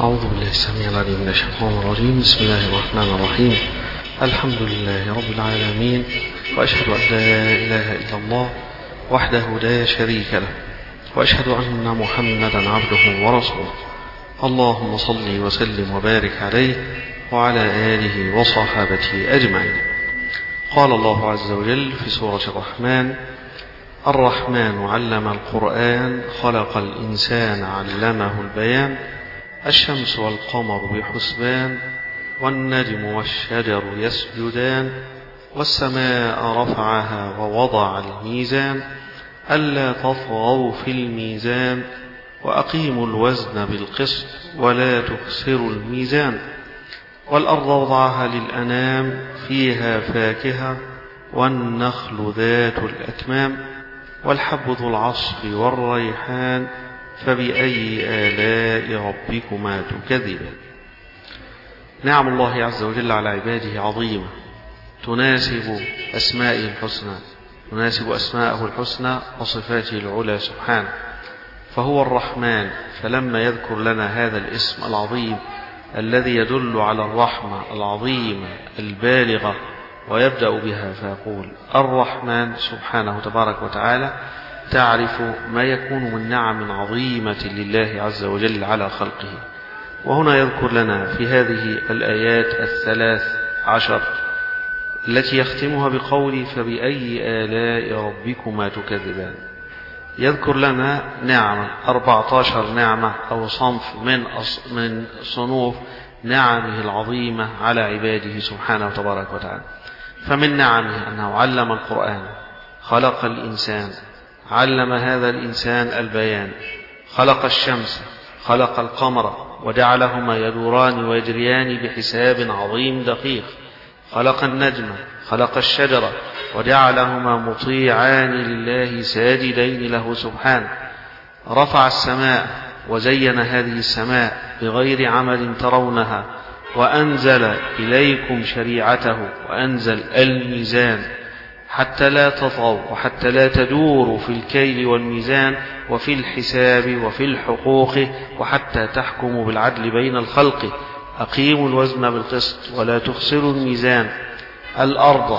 أعوذ بالله السميع العليم من الشيطان الرجيم. بسم الله الرحمن الرحيم. الحمد لله رب العالمين، وأشهد أن لا إله إلا الله وحده لا شريك له، وأشهد أن محمدا عبده ورسوله. اللهم صل وسلم وبارك عليه وعلى آله وصحابته أجمعين. قال الله عز وجل في سورة الرحمن: الرحمن علم القرآن خلق الإنسان علمه البيان، الشمس والقمر بحسبان، والنجم والشجر يسجدان، والسماء رفعها ووضع الميزان، ألا تطغوا في الميزان، وأقيموا الوزن بالقسط ولا تخسروا الميزان، والأرض وضعها للأنام فيها فاكهة والنخل ذات الأكمام، والحب ذو العصف والريحان، فبأي آلاء ربكما تكذبان. نعم الله عز وجل على عباده عظيمة تناسب أسماءه الحسنى وصفاته العلى سبحانه. فهو الرحمن، فلما يذكر لنا هذا الاسم العظيم الذي يدل على الرحمة العظيمة البالغة ويبدأ بها فيقول الرحمن سبحانه تبارك وتعالى، تعرف ما يكون من نعم عظيمة لله عز وجل على خلقه. وهنا يذكر لنا في هذه الآيات 13 التي يختمها بقول فبأي آلاء ربكما تكذبان، يذكر لنا نعمة 14 نعمة أو صنف من صنوف نعمه العظيمة على عباده سبحانه وتبارك وتعالى. فمن نعمه أنه علم القرآن، خلق الإنسان، علم هذا الإنسان البيان، خلق الشمس، خلق القمر وجعلهما يدوران ويجريان بحساب عظيم دقيق، خلق النجم، خلق الشجرة وجعلهما مطيعان لله ساجدين له سبحانه، رفع السماء وزين هذه السماء بغير عمل ترونها، وأنزل إليكم شريعته، وأنزل الميزان حتى لا تطغوا وحتى لا تدوروا في الكيل والميزان وفي الحساب وفي الحقوق، وحتى تحكموا بالعدل بين الخلق، أقيموا الوزن بالقسط ولا تخسروا الميزان. الأرض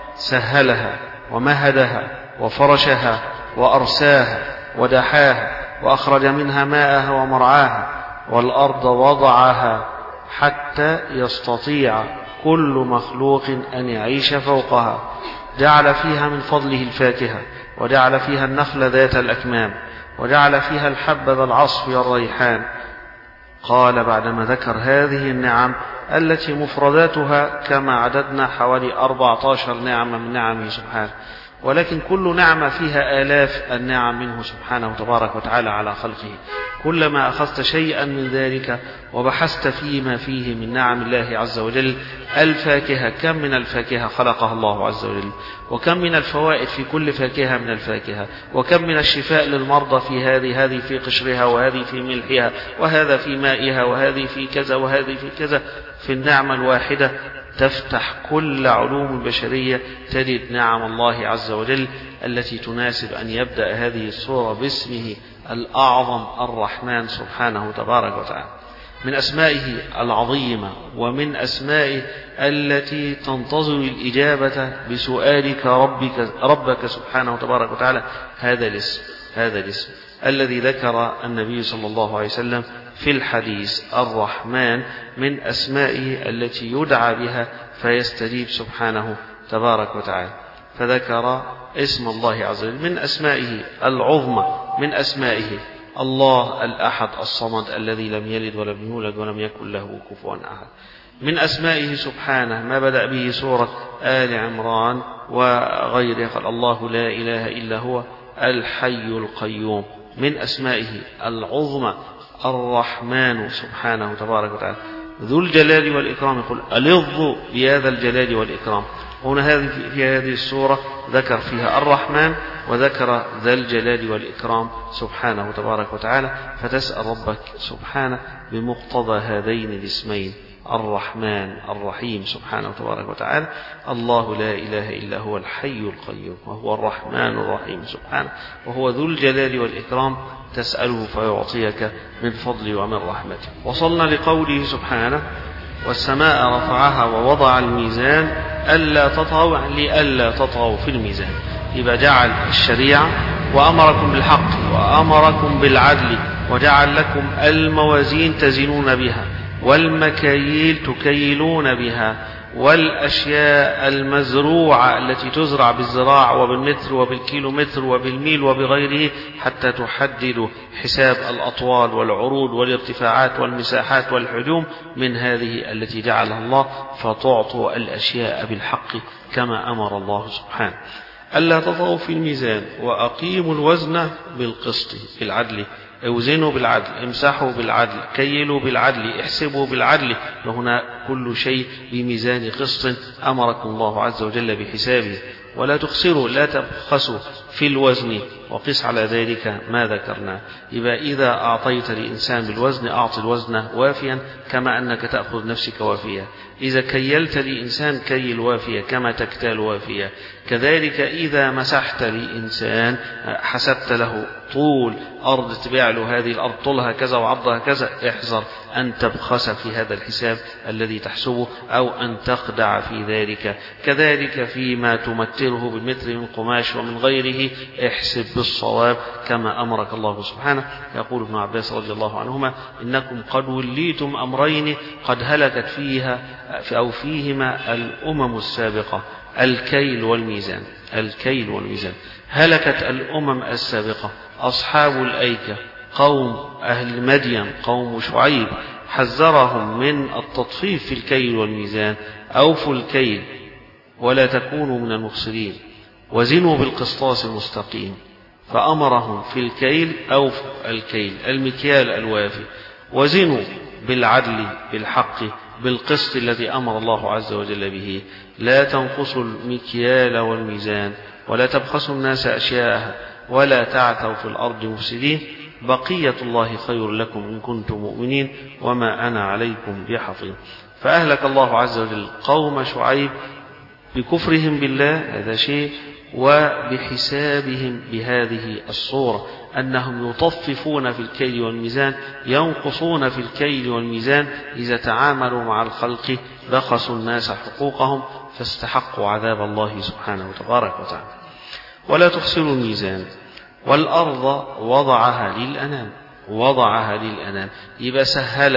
سهلها ومهدها وفرشها وأرساها ودحاها وأخرج منها ماءها ومرعاها، والأرض وضعها حتى يستطيع كل مخلوق أن يعيش فوقها، جعل فيها من فضله الفاكهة، وجعل فيها النخل ذات الأكمام، وجعل فيها الحب ذا العصف والريحان. قال بعدما ذكر هذه النعم التي مفرداتها كما عددنا حوالي 14 نعمة من نعمه سبحانه، ولكن كل نعمة فيها آلاف النعم منه سبحانه تبارك وتعالى على خلقه. كلما أخذت شيئا من ذلك وبحثت فيما فيه من نعم الله عز وجل، الفاكهة، كم من الفاكهة خلقها الله عز وجل، وكم من الفوائد في كل فاكهة من الفاكهة، وكم من الشفاء للمرضى في هذه في قشرها، وهذه في ملحها، وهذا في مائها، وهذه في كذا، وهذه في كذا. في النعمة الواحدة تفتح كل علوم البشرية، تجد نعم الله عز وجل التي تناسب أن يبدأ هذه السورة باسمه الأعظم الرحمن سبحانه تبارك وتعالى. من أسمائه العظيمة ومن أسمائه التي تنتظر الإجابة بسؤالك ربك سبحانه تبارك وتعالى هذا الاسم الذي ذكر النبي صلى الله عليه وسلم في الحديث: الرحمن من أسمائه التي يدعى بها فيستجيب سبحانه تبارك وتعالى. فذكر اسم الله عز وجل من أسمائه العظمى، من أسمائه الله الأحد الصمد الذي لم يلد ولم يولد ولم يكن له كفوا أحد. من أسمائه سبحانه ما بدأ به سورة آل عمران وغيرها، قال الله لا إله إلا هو الحي القيوم. من أسمائه العظمى الرحمن سبحانه تبارك وتعالى ذو الجلال والإكرام، يقول ألظ بهذا الجلال والإكرام. هنا في هذه السورة ذكر فيها الرحمن وذكر ذا الجلال والإكرام سبحانه تبارك وتعالى، فتسأل ربك سبحانه بمقتضى هذين الاسمين الرحمن الرحيم سبحانه تبارك وتعالى. الله لا إله إلا هو الحي القيوم، وهو الرحمن الرحيم سبحانه، وهو ذو الجلال والإكرام، تسأله فيعطيك من فضله ومن رحمته. وصلنا لقوله سبحانه: والسماء رفعها ووضع الميزان ألا تطغوا، لألا تطغوا في الميزان. يبقى جعل الشريعة وأمركم بالحق وأمركم بالعدل، وجعل لكم الموازين تزنون بها، والمكاييل تكيلون بها، والأشياء المزروعة التي تزرع بالزراع وبالمتر وبالكيلومتر وبالميل وبغيره، حتى تحددوا حساب الأطوال والعروض والارتفاعات والمساحات والحجوم من هذه التي جعلها الله، فتعطوا الأشياء بالحق كما أمر الله سبحانه. ألا تطغوا في الميزان وأقيموا الوزن بالقسط، بالعدل، اوزنوا بالعدل، امسحوا بالعدل، كيلوا بالعدل، احسبوا بالعدل. وهنا كل شيء بميزان قسط أمركم الله عز وجل بحسابه. ولا تخسروا، لا تبخسوا في الوزن، وقس على ذلك ما ذكرنا. يبقى إذا أعطيت لإنسان بالوزن أعطي الوزن وافيا كما أنك تأخذ نفسك وافيا. إذا كيلت لإنسان كيل وافيا كما تكتال وافيا. كذلك إذا مسحت لإنسان حسبت له طول أرض تبيع له هذه الأرض طولها كذا وعرضها كذا، احذر أن تبخس في هذا الحساب الذي تحسبه أو أن تخدع في ذلك. كذلك فيما تمتره بالمتر من قماش ومن غيره احسب بالصواب كما أمرك الله سبحانه. يقول ابن عباس رضي الله عنهما: إنكم قد وليتم أمرين قد هلكت فيهما الأمم السابقة، الكيل والميزان. الكيل والميزان. هلكت الأمم السابقة أصحاب الأيكة، قوم أهل مدين، قوم شعيب، حذرهم من التطفيف في الكيل والميزان: أوفوا الكيل ولا تكونوا من المخسرين، وزنوا بالقسطاس المستقيم. فأمرهم في الكيل: أوفوا الكيل، المكيال الوافي، وزنوا بالعدل بالحق بالقسط الذي أمر الله عز وجل به. لا تنقصوا المكيال والميزان، ولا تبخسوا الناس أشياءها، ولا تعثوا في الأرض مفسدين. بقية الله خير لكم إن كنتم مؤمنين، وما أنا عليكم بحفيظ. فأهلك الله عز وجل قوم شعيب بكفرهم بالله، هذا شيء، وبحسابهم بهذه الصورة، أنهم يطففون في الكيل والميزان، ينقصون في الكيل والميزان. إذا تعاملوا مع الخلق بخسوا الناس حقوقهم فاستحقوا عذاب الله سبحانه وتبارك وتعالى. ولا تخسروا الميزان. والأرض وضعها للأنام، وضعها للأنام. يبقى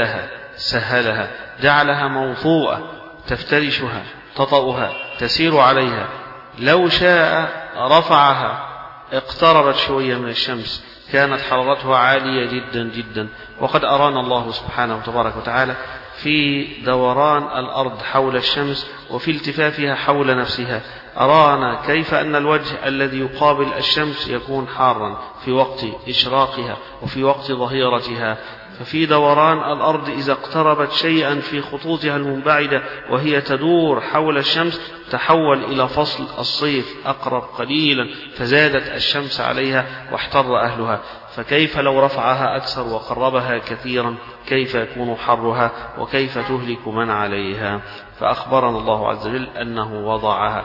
سهلها، جعلها موطوءة، تفترشها، تطأها، تسير عليها. لو شاء رفعها، اقتربت شوية من الشمس، كانت حرارتها عالية جدا جدا. وقد أرانا الله سبحانه وتبارك وتعالى في دوران الأرض حول الشمس وفي التفافها حول نفسها، أرانا كيف أن الوجه الذي يقابل الشمس يكون حارا في وقت إشراقها وفي وقت ظهيرتها. ففي دوران الأرض إذا اقتربت شيئا في خطوطها المنبعدة وهي تدور حول الشمس، تحول إلى فصل الصيف أقرب قليلا، فزادت الشمس عليها واحتر أهلها. فكيف لو رفعها أكثر وقربها كثيرا، كيف يكون حرها وكيف تهلك من عليها. فأخبرنا الله عز وجل أنه وضعها،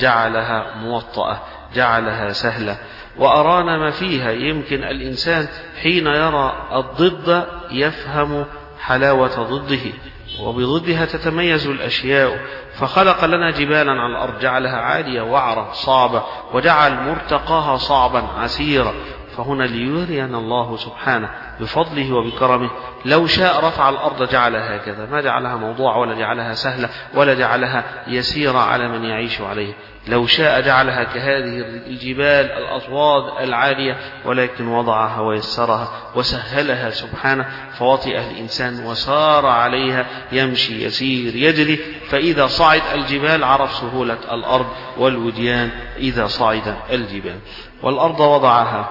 جعلها موطأة، جعلها سهلة. وأرانا ما فيها. يمكن الإنسان حين يرى الضد يفهم حلاوة ضده، وبضدها تتميز الأشياء. فخلق لنا جبالا على الأرض، جعلها عالية وعرة صعبة، وجعل مرتقاها صعبا عسيرا. فهنا ليرينا الله سبحانه بفضله وبكرمه. لو شاء رفع الأرض جعلها هكذا، ما جعلها موضوعة ولا جعلها سهلة ولا جعلها يسيرة على من يعيش عليه. لو شاء جعلها كهذه الجبال الأصواد العالية، ولكن وضعها ويسرها وسهلها سبحانه. فوطئ الإنسان وسار عليها، يمشي يسير يجري. فإذا صعد الجبال عرف سهولة الأرض والوديان إذا صعد الجبال. والأرض وضعها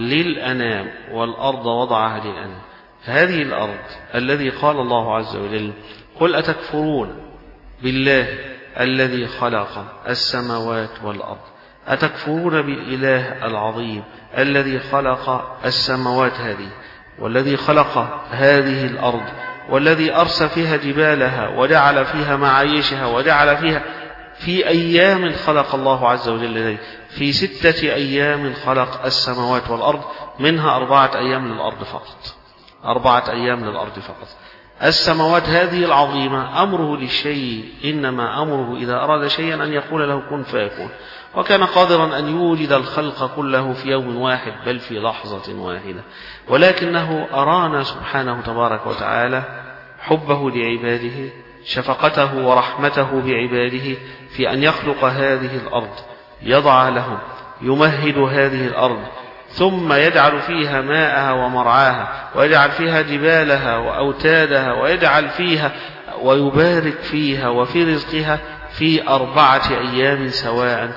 للأنام، والأرض وضعها للأنام. هذه الأرض الذي قال الله عز وجل: قل أتكفرون بالله الذي خلق السماوات والأرض. أتكفرون بالإله العظيم الذي خلق السماوات هذه، والذي خلق هذه الأرض، والذي أرسى فيها جبالها وجعل فيها معايشها وجعل فيها في أيام خلق الله عز وجل ذلك. في 6 أيام خلق السماوات والأرض، منها 4 أيام للأرض فقط. 4 أيام للأرض فقط. السماوات هذه العظيمة أمره للشيء إنما أمره إذا أراد شيئا أن يقول له كن فيكون، وكان قادرا أن يوجد الخلق كله في يوم واحد بل في لحظة واحدة، ولكنه أرانا سبحانه تبارك وتعالى حبه لعباده، شفقته ورحمته بعباده في أن يخلق هذه الأرض، يضع لهم، يمهد هذه الأرض، ثم يجعل فيها ماءها ومرعاها، ويجعل فيها جبالها وأوتادها، ويجعل فيها ويبارك فيها وفي رزقها في 4 أيام سواء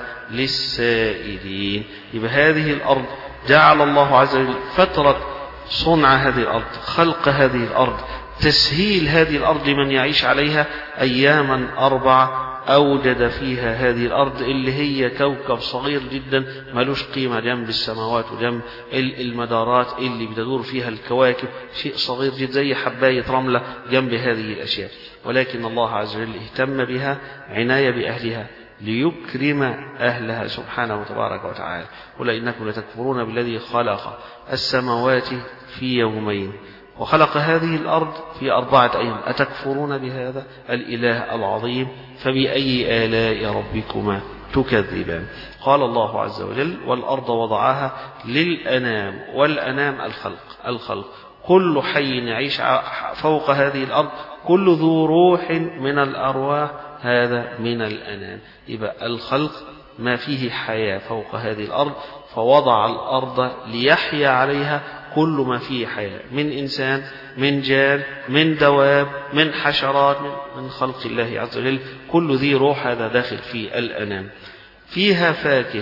للسائلين. يبقى هذه الأرض جعل الله عز وجل فترة صنع هذه الأرض، خلق هذه الأرض، تسهيل هذه الأرض لمن يعيش عليها أياما 4 أوجد فيها هذه الأرض اللي هي كوكب صغير جدا ملوش قيمة جنب السماوات وجنب المدارات اللي بتدور فيها الكواكب، شيء صغير جدا زي حباية رملة جنب هذه الأشياء، ولكن الله عز وجل اهتم بها عناية بأهلها ليكرم أهلها سبحانه وتبارك وتعالى. قل إنكم لتكفرون بالذي خلق السماوات في يومين وخلق هذه الأرض في 4 أيام أتكفرون بهذا الإله العظيم فبأي آلاء ربكما تكذبان. قال الله عز وجل والأرض وضعها للأنام، والأنام الخلق كل حي يعيش فوق هذه الأرض، كل ذو روح من الأرواح هذا من الأنام. يبقى الخلق ما فيه حياة فوق هذه الأرض، فوضع الأرض ليحيا عليها كل ما فيه حياة، من إنسان، من جان، من دواب، من حشرات، من خلق الله عز وجل، كل ذي روح هذا داخل في الأنام. فيها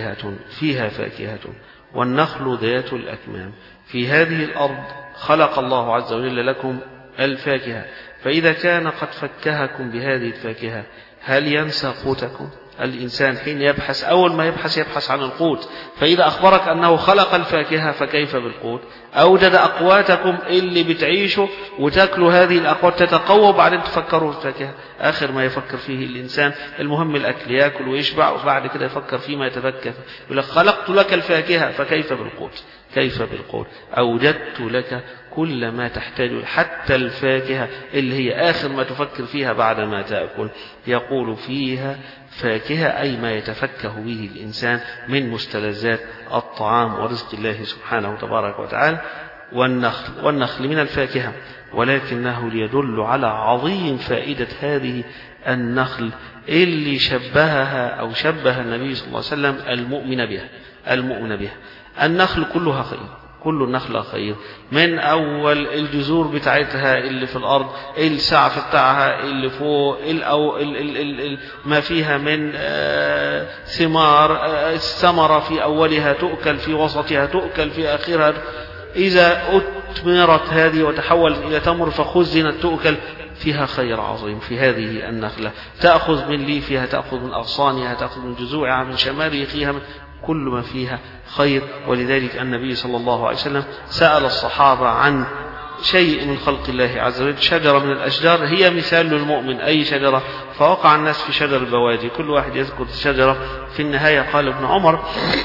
فاكهة والنخل ذات الأكمام. في هذه الأرض خلق الله عز وجل لكم الفاكهة، فإذا كان قد فكهكم بهذه الفاكهة هل ينسى قوتكم؟ الإنسان حين يبحث أول ما يبحث عن القوت، فإذا أخبرك أنه خلق الفاكهة فكيف بالقوت؟ أوجد أقواتكم اللي بتعيشوا وتأكلوا هذه الأقوات تتقوى وبعدين تفكروا الفاكهة. آخر ما يفكر فيه الإنسان المهم الأكل، يأكل ويشبع وبعد كده يفكر فيما يتفكر. يقول لك خلقت لك الفاكهة فكيف بالقوت؟ كيف بالقوت؟ أوجدت لك كل ما تحتاج، حتى الفاكهة اللي هي آخر ما تفكر فيها بعد ما تأكل. يقول فيها فاكهة أي ما يتفكه به الإنسان من مستلزات الطعام ورزق الله سبحانه تبارك وتعالى. والنخل من الفاكهة، ولكنه ليدل على عظيم فائدة هذه النخل اللي شبهها أو شبه النبي صلى الله عليه وسلم المؤمن بها. النخل كلها خير، كل النخلة خير، من أول الجذور بتاعتها اللي في الأرض، السعف بتاعها اللي فوق، ما فيها من ثمار، الثمرة في أولها تؤكل، في وسطها تؤكل، في آخرها إذا أثمرت هذه وتحولت إلى تمر فخزنت تؤكل. فيها خير عظيم في هذه النخلة، تأخذ من ليفها، تأخذ من أغصانها، تأخذ من جذوعها، من شماريخها، كل ما فيها خير. ولذلك النبي صلى الله عليه وسلم سأل الصحابة عن شيء من خلق الله عز وجل، شجرة من الأشجار هي مثال للمؤمن، أي شجرة؟ فوقع الناس في شجر البواجي، كل واحد يذكر الشجرة. في النهاية قال ابن عمر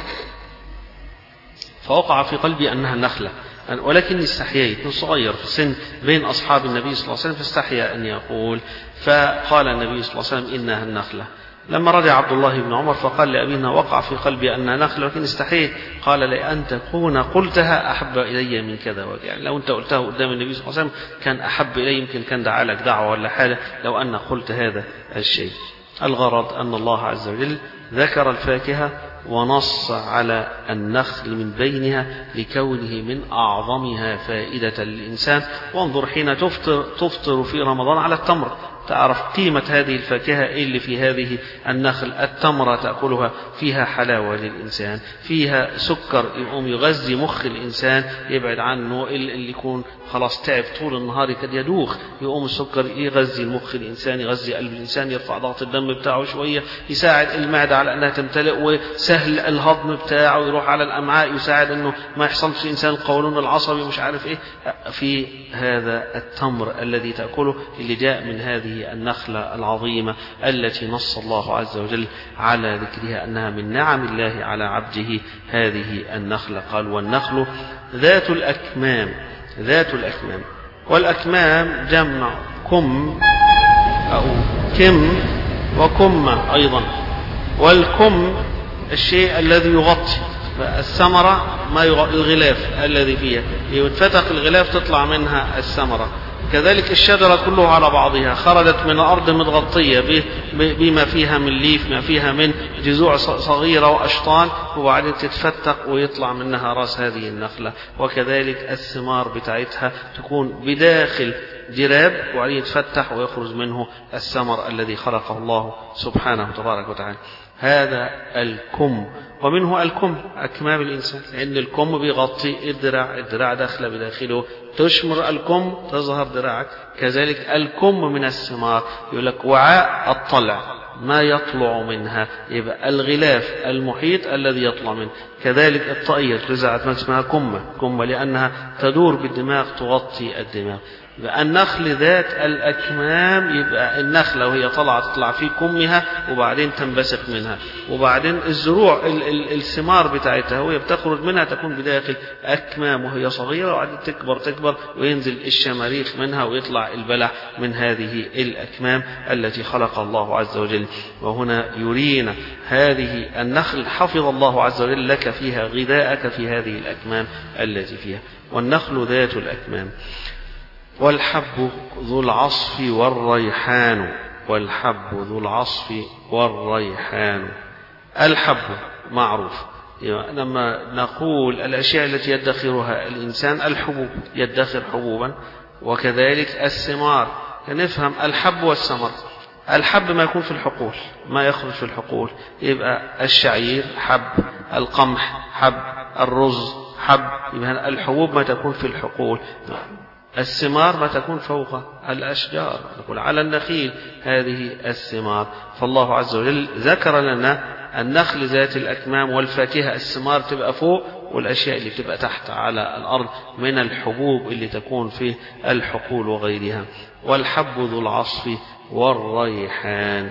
فوقع في قلبي أنها النخلة، ولكني استحييت، صغير في السن بين أصحاب النبي صلى الله عليه وسلم، فاستحيا أن يقول، فقال النبي صلى الله عليه وسلم إنها النخلة. لما رجع عبد الله بن عمر فقال لأبينا وقع في قلبي أنها نخلة ولكن استحييت، قال لأن تكون قلتها أحب إلي من كذا، يعني لو أنت قلتها قدام النبي صلى الله عليه وسلم كان أحب إلي، يمكن كان دعا لك دعوة ولا حاجة لو أن قلت هذا الشيء. الغرض أن الله عز وجل ذكر الفاكهة ونص على النخل من بينها لكونه من أعظمها فائدة للإنسان. وانظر حين تفطر في رمضان على التمر، تعرف قيمة هذه الفاكهة اللي في هذه النخل. التمرة تأكلها فيها حلاوة للإنسان، فيها سكر يقوم يغذي مخ الإنسان، يبعد عنه اللي يكون خلاص تعب طول النهار قد يدوخ، يقوم السكر يغذي المخ الإنسان، يغذي قلب الإنسان، يرفع ضغط الدم بتاعه شوية، يساعد المعدة على أنها تمتلئ، وسهل الهضم بتاعه، يروح على الأمعاء، يساعد أنه ما يحصلش إنسان القولون العصبي مش عارف إيه. في هذا التمر الذي تأكله اللي جاء من هذه النخلة العظيمة التي نص الله عز وجل على ذكرها أنها من نعم الله على عبده هذه النخلة. قال والنخل ذات الأكمام. ذات الأكمام، والأكمام جمع كم أو كم وكمة أيضا. والكم الشيء الذي يغطي الثمرة، ما الغلاف الذي فيها، يتفتق الغلاف تطلع منها الثمرة. كذلك الشجرة كلها على بعضها خرجت من الأرض متغطية بما فيها من ليف، ما فيها من جذوع صغيرة وأشطان، وبعدين تتفتق ويطلع منها رأس هذه النخلة. وكذلك الثمار بتاعتها تكون بداخل جراب، وبعدين يتفتح ويخرج منه الثمر الذي خلقه الله سبحانه تبارك وتعالى. هذا الكم. ومنه الكم أكمام الإنسان، لأن الكم بيغطي الذراع، الذراع داخله بداخله، تشمر الكم تظهر ذراعك. كذلك الكم من الثمار، يقول لك وعاء الطلع، ما يطلع منها، يبقى الغلاف المحيط الذي يطلع منه. كذلك الطائر رزعت ما اسمها كمة لأنها تدور بالدماغ تغطي الدماغ. يبقى النخل ذات الأكمام، يبقى النخلة وهي تطلع في كمها وبعدين تنبثق منها، وبعدين الزروع الثمار بتاعتها وهي بتخرج منها تكون بداخل أكمام وهي صغيرة، وبعدين تكبر وينزل الشماريخ منها ويطلع البلح من هذه الأكمام التي خلق الله عز وجل. وهنا يرينا هذه النخل حفظ الله عز وجل لك فيها غذاءك في هذه الأكمام التي فيها. والنخل ذات الأكمام. والحب ذو العصف والريحان. والحب ذو العصف والريحان. الحب معروف، لما نقول الأشياء التي يدخرها الإنسان، الحبوب يدخر حبوبا، وكذلك الثمار. نفهم الحب والثمر. الحب ما يكون في الحقول، ما يخرج في الحقول، يبقى الشعير حب، القمح حب، الرز حب، يبقى الحبوب ما تكون في الحقول. الثمار ما تكون فوق الأشجار، نقول على النخيل هذه الثمار. فالله عز وجل ذكر لنا النخل ذات الأكمام والفاكهة، الثمار تبقى فوق، والأشياء اللي تبقى تحت على الأرض من الحبوب اللي تكون في الحقول وغيرها. والحب ذو العصف والريحان.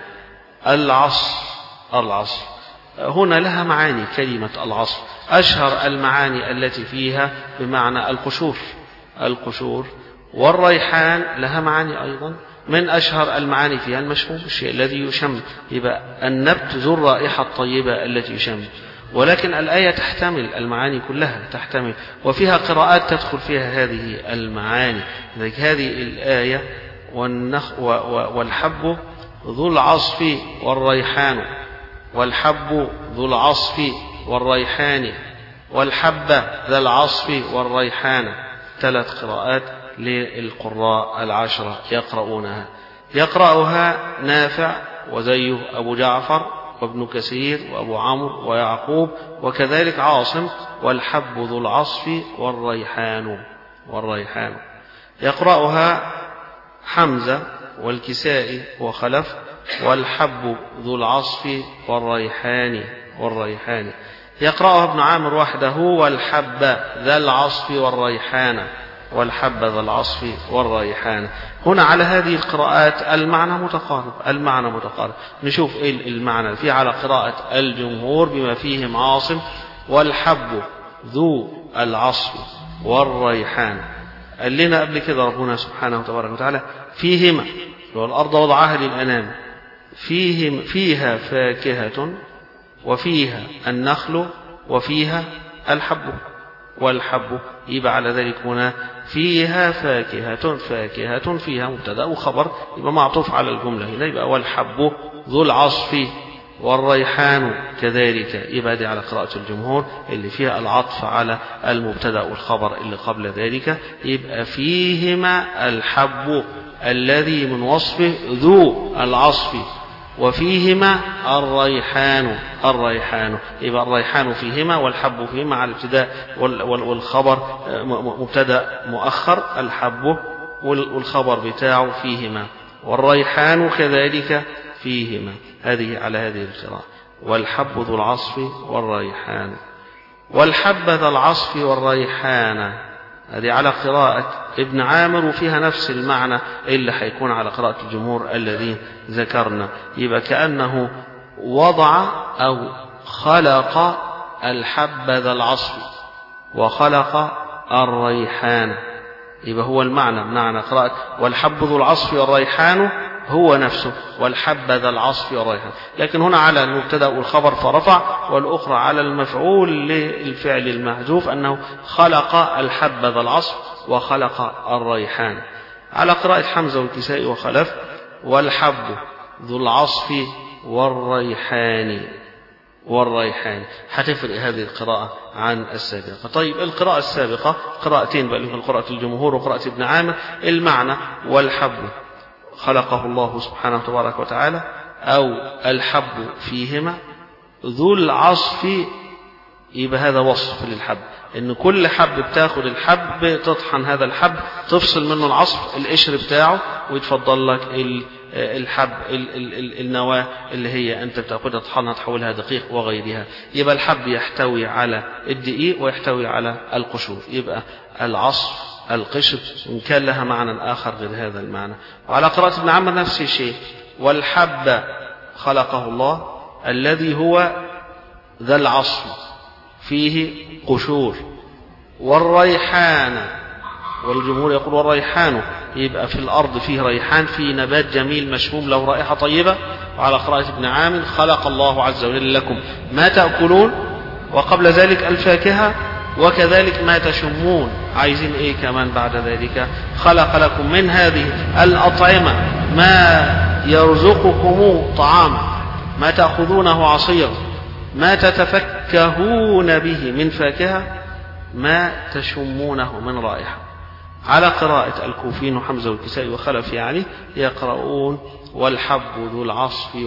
العصف هنا لها معاني كلمة العصف. أشهر المعاني التي فيها بمعنى القشور. والريحان لها معاني أيضا، من أشهر المعاني فيها المشموم، الشيء الذي يشم، يبقى النبت ذو الرائحة الطيبة التي يشم. ولكن الآية تحتمل المعاني كلها، تحتمل، وفيها قراءات تدخل فيها هذه المعاني. هذه الآية والحب ذو العصف والريحان. والحب ذو العصف والريحان. والحب ذا العصف والريحان. 3 قراءات للقراء 10 يقرأها نافع وزيه أبو جعفر وابن كثير وأبو عمرو ويعقوب، وكذلك عاصم. والحب ذو العصف والريحان. يقرأها حمزة والكسائي وخلف. والحب ذو العصف والريحان. يقرأها ابن عامر وحده. والحب ذا العصف والريحان. والحب ذا العصف والريحان. هنا على هذه القراءات المعنى متقارب. نشوف ايه المعنى في على قراءة الجمهور بما فيهم عاصم. والحب ذو العصف والريحان. قال لنا قبل كده ربنا سبحانه وتبارك وتعالى فيهما، والأرض وضعها للأنام، فيها فاكهة وفيها النخل وفيها الحب. والحب يبقى على ذلك هنا فيها فاكهة فيها مبتدأ وخبر، يبقى معطوف على الجملة هنا، يبقى والحب ذو العصف والريحان كذلك. يبقى دي على قراءة الجمهور اللي فيها العطف على المبتدأ والخبر اللي قبل ذلك. يبقى فيهما الحب الذي من وصفه ذو العصف، وفيهما الريحان. يبقى الريحان فيهما والحب فيهما على الابتداء والخبر مبتدأ مؤخر الحب والخبر بتاعه فيهما، والريحان كذلك فيهما. هذه على هذه القراءة. والحب ذو العصف والريحان، والحب ذا العصف والريحان. هذه على قراءة ابن عامر وفيها نفس المعنى اللي حيكون على قراءة الجمهور الذين ذكرنا. يبقى كأنه وضع أو خلق الحب ذا العصف وخلق الريحان. يبقى هو معنى قراءة والحب ذو العصف والريحان هو نفسه والحب ذا العصف والريحان، لكن هنا على المبتدأ والخبر فرفع، والأخرى على المفعول للفعل المحذوف أنه خلق الحب ذا العصف وخلق الريحان. على قراءة حمزة والكسائي وخلف والحب ذو العصف والريحان هتفرق هذه القراءة عن السابقة. طيب القراءة السابقة قراءتين بقى، قراءة الجمهور وقراءة ابن عامر. المعنى والحب خلقه الله سبحانه تبارك وتعالى، أو الحب فيهما ذو العصف. يبقى هذا وصف للحب، إن كل حب بتاخد الحب تطحن هذا الحب تفصل منه العصف القشر بتاعه ويتفضل لك الحب النواة اللي هي أنت بتاخدها تطحنها تحولها دقيق وغيرها. يبقى الحب يحتوي على الدقيق ويحتوي على القشور. يبقى العصف القشر إن كان لها معنى آخر غير هذا المعنى. وعلى قراءة ابن عمرو نفس الشيء، والحب خلقه الله الذي هو ذا العصف فيه قشور، والريحان، والجمهور يقول والريحان. يبقى في الأرض فيه ريحان، فيه نبات جميل مشموم له رائحة طيبة. وعلى قراءة ابن عامر خلق الله عز وجل لكم ما تأكلون، وقبل ذلك الفاكهة، وكذلك ما تشمون. عايزين ايه كمان بعد ذلك؟ خلق لكم من هذه الأطعمة ما يرزقكم طعاما، ما تأخذونه عصيرا، ما تتفكهون به من فاكهة، ما تشمونه من رائحة. على قراءة الكوفيين وحمزة والكسائي وخلف يعني يقرؤون والحب ذو العصف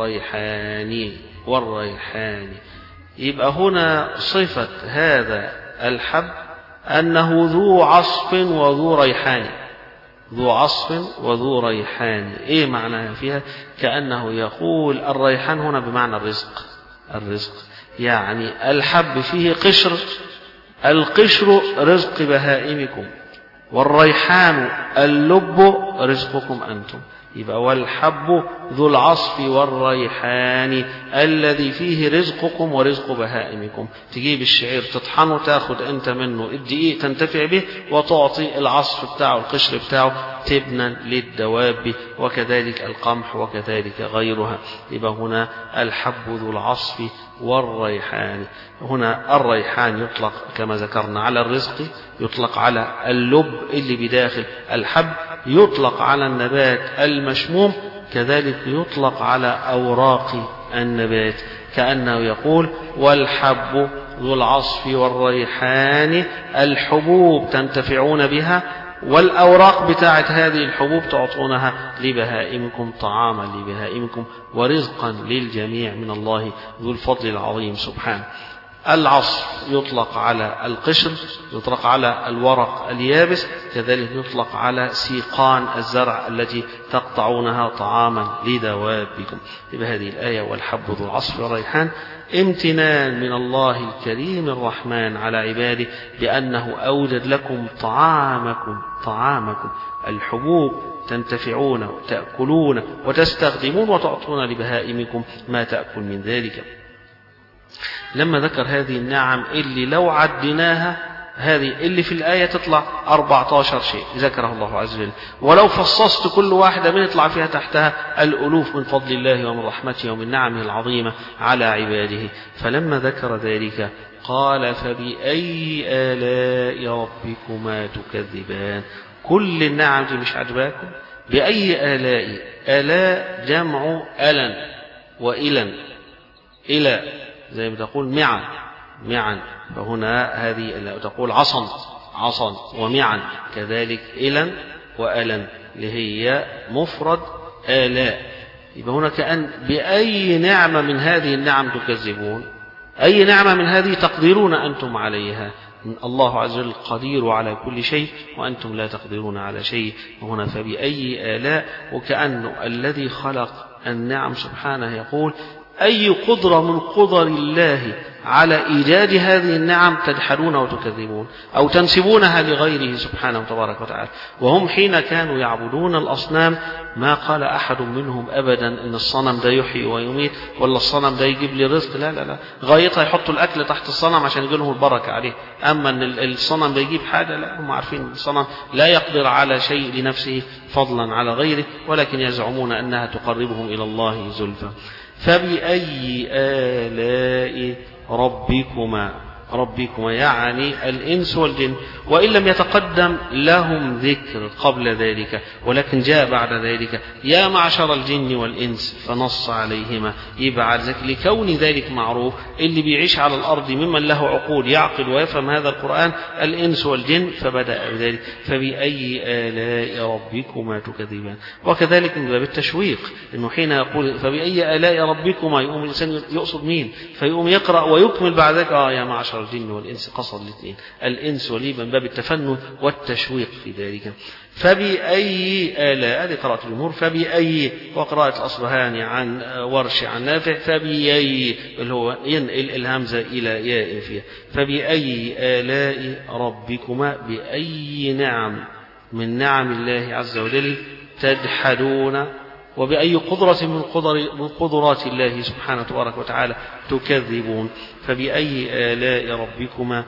والريحان. يبقى هنا صفة هذا الحب أنه ذو عصف وذو ريحان، ذو عصف وذو ريحان. إيه معناها فيها؟ كأنه يقول الريحان هنا بمعنى الرزق، يعني الحب فيه قشر، القشر رزق بهائمكم، والريحان اللب رزقكم أنتم. يبقى والحب ذو العصف والريحان الذي فيه رزقكم ورزق بهائمكم. تجيب الشعير تطحنه تاخد انت منه الدقيق تنتفع به، وتعطي العصف بتاعه القشر بتاعه تبنا للدواب، وكذلك القمح وكذلك غيرها. يبقى هنا الحب ذو العصف والريحان. هنا الريحان يطلق كما ذكرنا على الرزق، يطلق على اللب اللي بداخل الحب، يطلق على النبات المشموم، كذلك يطلق على أوراق النبات. كأنه يقول والحب ذو العصف والريحان الحبوب تنتفعون بها، والأوراق بتاعت هذه الحبوب تعطونها لبهائمكم طعاما لبهائمكم ورزقا للجميع من الله ذو الفضل العظيم سبحانه. العصف يطلق على القشر، يطلق على الورق اليابس، كذلك يطلق على سيقان الزرع التي تقطعونها طعاما لدوابكم. بهذه الآية والحب ذو العصف والريحان امتنان من الله الكريم الرحمن على عباده بأنه أوجد لكم طعامكم الحبوب تنتفعون وتأكلون وتستخدمون وتعطون لبهائمكم ما تأكل من ذلك. لما ذكر هذه النعم اللي لو عدناها هذه اللي في الآية تطلع 14 شيء ذكره الله عز وجل، ولو فصصت كل واحدة من يطلع فيها تحتها الألوف من فضل الله ومن رحمته ومن نعمه العظيمة على عباده. فلما ذكر ذلك قال فبأي آلاء ربكما تكذبان. كل النعم دي مش عجباكم؟ بأي آلاء؟ آلاء جمع ألن وإلن، إلى زي ما تقول معا، فهنا هذه تقول عصا ومعا، كذلك إلا وألا اللي هي مفرد آلاء. يبقى هنا كأن بأي نعمة من هذه النعم تكذبون، أي نعمة من هذه تقدرون أنتم عليها. الله عز وجل قدير على كل شيء وأنتم لا تقدرون على شيء. وهنا فبأي آلاء، وكأنه الذي خلق النعم سبحانه يقول أي قدرة من قدر الله على إيجاد هذه النعم تجحدون وتكذبون أو تنسبونها لغيره سبحانه وتبارك وتعالى. وهم حين كانوا يعبدون الأصنام ما قال أحد منهم أبدا إن الصنم ده يحيي ويميت ولا الصنم ده يجيب لي رزق، لا لا لا، غايتها يحطوا الأكل تحت الصنم عشان يجي لهم البركة عليه. أما أن الصنم ده يجيب حاجة، لا، هم عارفين الصنم لا يقدر على شيء لنفسه فضلا على غيره، ولكن يزعمون أنها تقربهم إلى الله زلفى. فبأي آلاء ربكما يعني الإنس والجن، وإن لم يتقدم لهم ذكر قبل ذلك ولكن جاء بعد ذلك يا معشر الجن والإنس فنص عليهما. يبقى لكون ذلك معروف اللي بيعيش على الأرض ممن له عقول يعقل ويفهم هذا القرآن الإنس والجن، فبدأ بذلك فبأي آلاء ربكما تكذبان. وكذلك من باب التشويق أنه حين يقول فبأي آلاء ربكما يقوم الإنسان يقصد مين، فيقوم يقرأ ويكمل بعد ذلك يا معشر الجن والإنس، قصد الاثنين الإنس ولي من باب التفنن والتشويق في ذلك. فبأي آلاء، هذه قراءة الجمهور، فبأي، وقراءة الأصبهاني عن ورش عن نافع فبأي اللي هو ينقل الهمزة إلى ياء فيها. فبأي آلاء ربكما، بأي نعم من نعم الله عز وجل تجحدون، وبأي قدرة من قدرات الله سبحانه تبارك وتعالى تكذبون. فبأي آلاء ربكما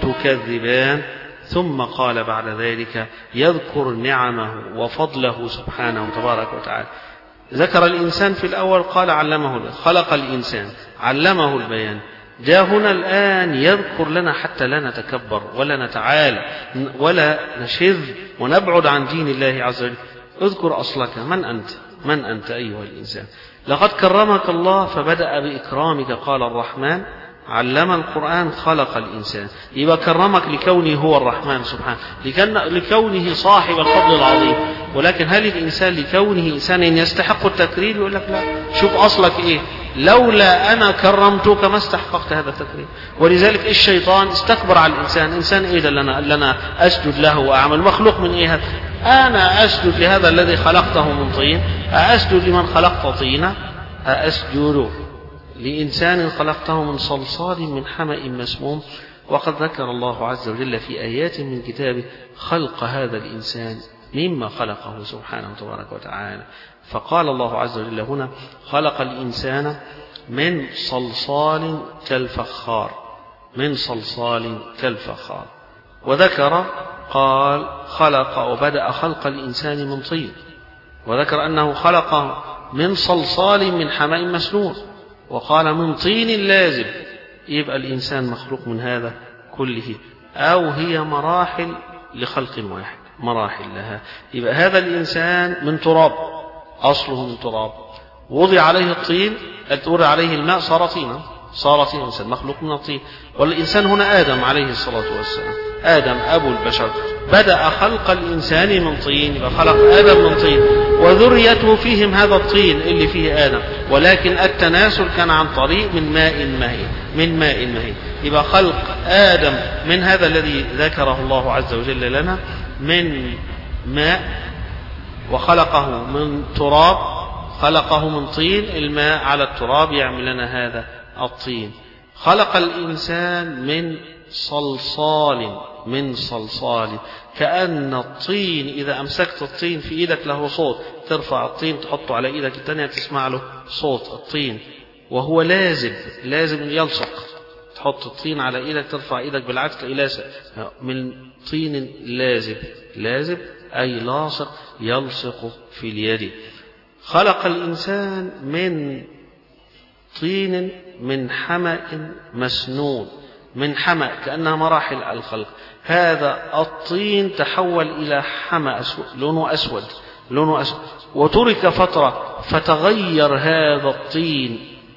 تكذبان. ثم قال بعد ذلك يذكر نعمه وفضله سبحانه تبارك وتعالى. ذكر الإنسان في الأول، قال علمه، خلق الإنسان، علمه البيان. جاء هنا الآن يذكر لنا حتى لا نتكبر ولا نتعالى ولا نشذ ونبعد عن دين الله عز وجل. اذكر أصلك، من أنت أيها الإنسان؟ لقد كرمك الله، فبدأ بإكرامك. قال الرحمن علم القرآن خلق الإنسان، يبقى كرمك لكونه هو الرحمن سبحانه، لكونه صاحب الفضل العظيم. ولكن هل الإنسان لكونه إنسان يستحق التكريم؟ يقول لك لا، شوف أصلك إيه، لولا أنا كرمتك ما استحققت هذا التكريم. ولذلك الشيطان استكبر على الإنسان. إنسان إيه ده اللي أنا أسجد له وأعمل؟ مخلوق من إيه هذا؟ أنا أسجد لهذا الذي خلقته من طين؟ أسجد لمن خلقت طينا؟ أسجد لإنسان خلقته من صلصال من حمأ مسموم. وقد ذكر الله عز وجل في آيات من كتابه خلق هذا الإنسان مما خلقه سبحانه تبارك وتعالى. فقال الله عز وجل هنا خلق الإنسان من صلصال كالفخار، من صلصال كالفخار. وذكر قال خلق وبدأ خلق الإنسان من طين، وذكر أنه خلق من صلصال من حمأ مسنون، وقال من طين لازب. يبقى الإنسان مخلوق من هذا كله، أو هي مراحل لخلق واحد، مراحل لها. يبقى هذا الإنسان من تراب، أصله من تراب، وضع عليه الطين، وضع عليه الماء، صار طينا، صار طين. الإنسان مخلوق من الطين. والإنسان هنا آدم عليه الصلاة والسلام، آدم أبو البشر. بدأ خلق الإنسان من طين، يبقى خلق آدم من طين، وذريته فيهم هذا الطين اللي فيه آدم، ولكن التناسل كان عن طريق من ماء مهين. يبقى خلق آدم من هذا الذي ذكره الله عز وجل لنا من ماء، وخلقه من تراب، خلقه من طين، الماء على التراب يعمل لنا هذا الطين. خلق الإنسان من صلصال، كأن الطين إذا أمسكت الطين في إيدك له صوت، ترفع الطين تحطه على إيدك الثانية تسمع له صوت الطين، وهو لازب يلصق. تحط الطين على إيدك ترفع إيدك بالعكس إلاسة، من طين لازب أي لاصق يلصق في اليد. خلق الإنسان من طين من حمأ مسنون، من حمأ كأنها مراحل الخلق. هذا الطين تحول إلى حمأ لونه أسود، وترك فترة فتغير هذا الطين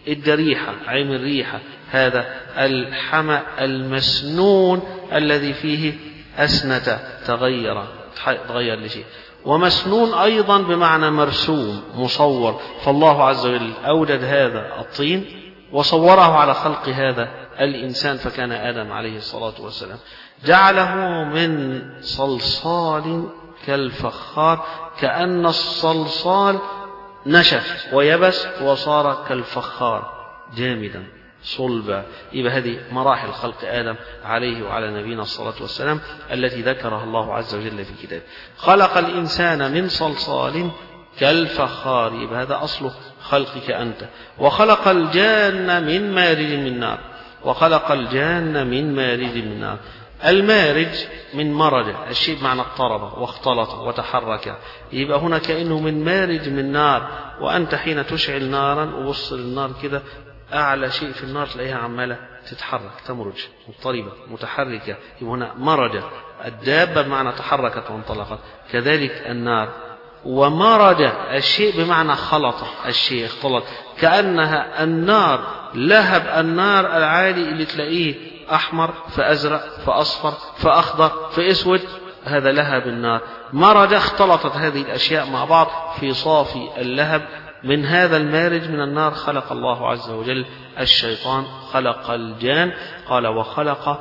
الدريحة، عين الريحة، هذا الحمأ المسنون الذي فيه أسنة تغير لشيء. ومسنون أيضا بمعنى مرسوم مصور، فالله عز وجل أوجد هذا الطين وصوره على خلق هذا الإنسان، فكان آدم عليه الصلاة والسلام جعله من صلصال كالفخار، كأن الصلصال نشف ويبس وصار كالفخار جامدا صلبا. يبقى هذه مراحل خلق آدم عليه وعلى نبينا الصلاة والسلام التي ذكرها الله عز وجل في كتابه. خلق الإنسان من صلصال كالفخار، يبقى هذا أصل خلقك أنت. وخلق الجان من مارج من نار، وخلق الجان من مارج من نار. المارج من مرج الشيء بمعنى اضطرب واختلط وتحرك، يبقى هنا كأنه من مارج من نار. وأنت حين تشعل نارا وبص للنار كده، أعلى شيء في النار تلاقيها عمالة تتحرك، تمرج مضطربة متحركة، يبقى هنا مرج الدابة بمعنى تحركت وانطلقت، كذلك النار. ومرج الشيء بمعنى خلط الشيء، اختلط، كأنها النار لهب النار العالي اللي تلاقيه أحمر فأزرق فأصفر فأخضر فأسود، هذا لهب النار. مرج اختلطت هذه الأشياء مع بعض في صافي اللهب. من هذا المارج من النار خلق الله عز وجل الشيطان، خلق الجان. قال وخلق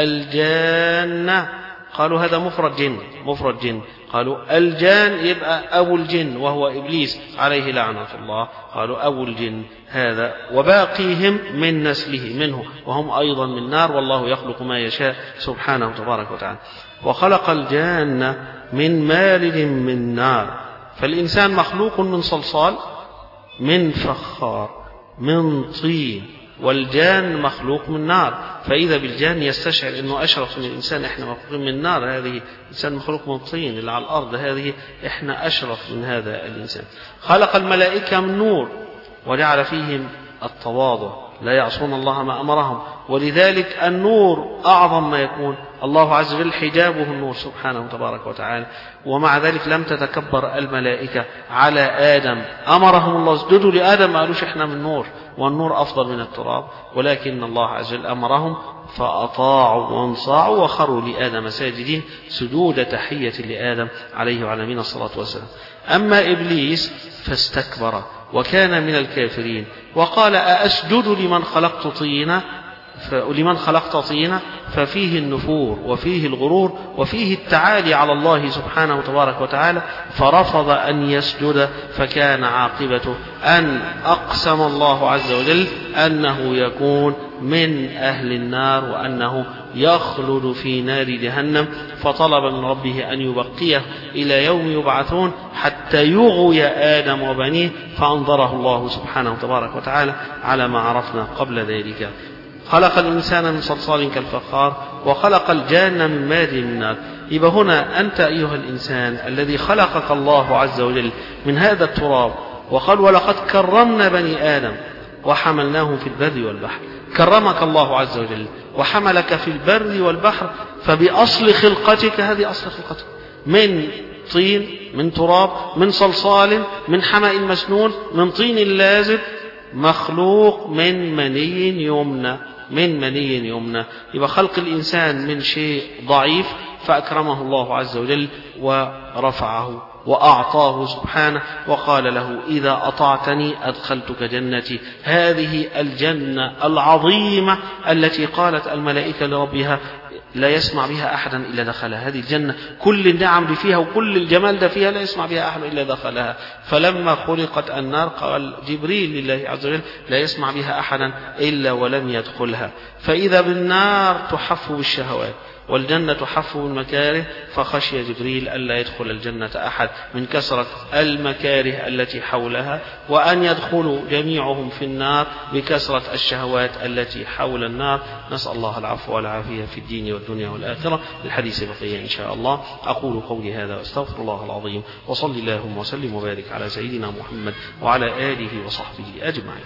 الجان، قالوا هذا مفرد جن، قالوا الجان يبقى أبو الجن وهو إبليس عليه لعنة الله، قالوا أبو الجن هذا، وباقيهم من نسله منه وهم أيضا من نار، والله يخلق ما يشاء سبحانه تبارك وتعالى. وخلق الجان من مارج من نار. فالإنسان مخلوق من صلصال، من فخار، من طين، والجان مخلوق من نار. فإذا بالجان يستشعر أنه أشرف من الإنسان، إحنا مخلوقين من نار، هذه إنسان مخلوق من طين اللي على الأرض، هذه إحنا أشرف من هذا الإنسان. خلق الملائكة من نور وجعل فيهم التواضع، لا يعصون الله ما أمرهم، ولذلك النور أعظم ما يكون، الله عز وجل حجابه النور سبحانه تبارك وتعالى. ومع ذلك لم تتكبر الملائكة على آدم، أمرهم الله اسجدوا لآدم، ما قالوش إحنا من نور والنور أفضل من التراب، ولكن الله عز وجل أمرهم فأطاعوا وانصاعوا وخروا لآدم ساجدين، سجود تحية لآدم عليه وعلى نبينا الصلاة والسلام. أما إبليس فاستكبر وكان من الكافرين وقال أأسجد لمن خلقت طينا، ففيه النفور وفيه الغرور وفيه التعالي على الله سبحانه تبارك وتعالى، فرفض أن يسجد، فكان عاقبته أن أقسم الله عز وجل أنه يكون من أهل النار وأنه يخلد في نار جهنم، فطلب من ربه أن يبقيه إلى يوم يبعثون حتى يغوي آدم وبنيه، فأنظره الله سبحانه تبارك وتعالى على ما عرفنا قبل ذلك. خلق الإنسان من صلصال كالفخار وخلق الجان من مارج من نار. يبقى هنا أنت أيها الإنسان الذي خلقك الله عز وجل من هذا التراب، وقال ولقد كرمنا بني آدم وحملناهم في البر والبحر. كرمك الله عز وجل وحملك في البر والبحر، فبأصل خلقتك، هذه أصل خلقتك، من طين، من تراب، من صلصال، من حمأ مسنون، من طين لازب، مخلوق من مني يمنى. يبقى خلق الإنسان من شيء ضعيف فأكرمه الله عز وجل ورفعه وأعطاه سبحانه، وقال له إذا أطعتني أدخلتك جنتي. هذه الجنة العظيمة التي قالت الملائكة لربها لا يسمع بها أحدا إلا دخلها. هذه الجنة كل النعم اللي فيها وكل الجمال ده فيها لا يسمع بها أحد إلا دخلها. فلما خلقت النار قال جبريل لله عز وجل لا يسمع بها أحدا إلا ولم يدخلها. فإذا بالنار تحف بالشهوات والجنة تحف بالمكاره، فخشي جبريل ألا يدخل الجنة أحد من كثرة المكاره التي حولها، وأن يدخلوا جميعهم في النار بكثرة الشهوات التي حول النار. نسأل الله العفو والعافية في الدين والدنيا والآخرة. الحديث بقية إن شاء الله. أقول قولي هذا واستغفر الله العظيم، وصلي اللهم وسلم وبارك على سيدنا محمد وعلى آله وصحبه أجمعين.